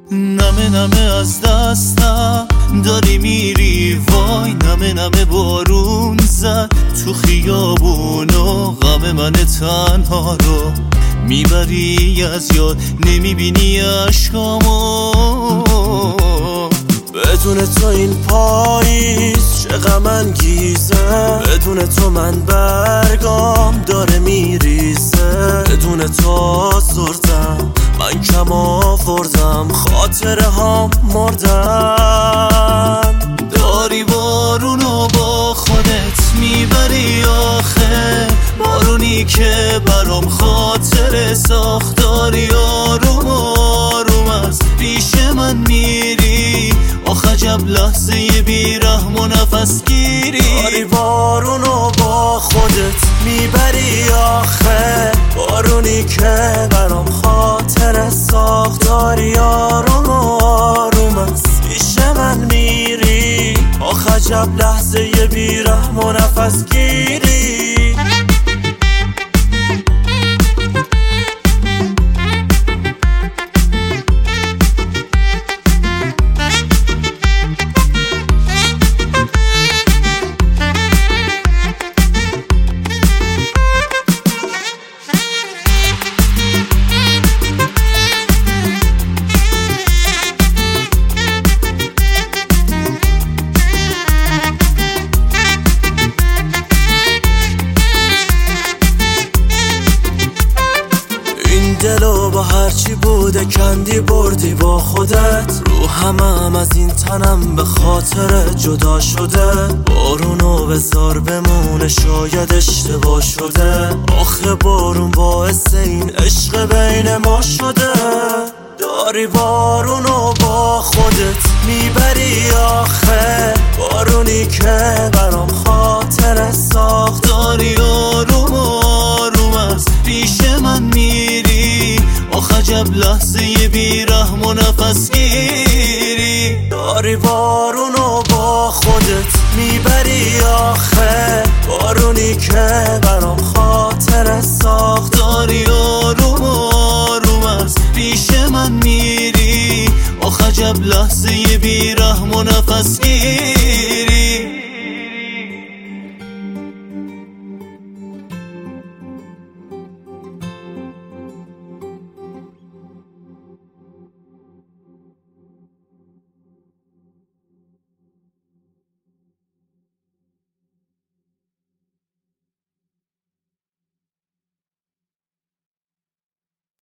نمه نمه از دستم داری میری وای، نمه نمه بارون زد تو خیابون و غم من تنها رو میبری از یاد، نمیبینی عشقامو. بدون تو این پاییز چه غم انگیزه، بدون تو من برگام داره میریزه، بدون تو آزردم من کم آوردم، خاطره ها مردن. داری بارونو با خودت میبری آخه، بارونی که برام خاطره ساخت. داری آروم آروم از پیش من میری، آخ عجب لحظه بیرحم و نفس گیری. داری بارونو با خودت میبری آخه، بارونی که برام خاطره ساخت. داری آروم آروم از پیش من میری، آخ عجب لحظه بیرحم و نفس گیری. دلو با هرچی بوده کندی بردی با خودت، رو همم از این تنم به خاطر جدا شده. بارونو بذار بمونه شاید اشتباه شده، آخه بارون باعث این عشق بین ما شده. داری بارونو با خودت میبری آخه، بارونی که برام خاطره ساخت. داری آروم آروم از پیش من میری، آخ عجب لحظه بیرحم و نفس گیری. داری بارونو با خودت میبری آخه، بارونی که برام خاطره ساخت. داری آروم آروم از پیش من میری، آخ عجب لحظه بیرحم و نفس گیری.